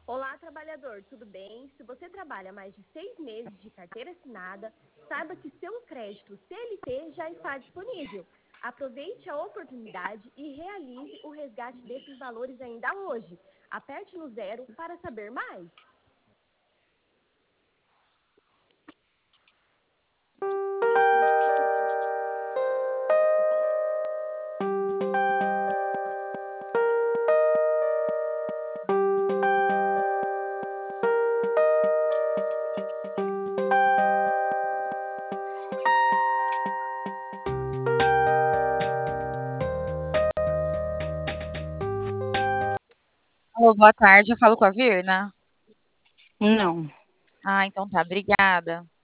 Olá, trabalhador, tudo bem? Se você trabalha mais de 6 meses de carteira assinada, saiba que seu crédito CLT já está disponível. Aproveite a oportunidade e realize o resgate desses valores ainda hoje. Aperte no 0 para saber mais. Boa tarde, eu falo com a Virna. Não. Então tá, obrigada.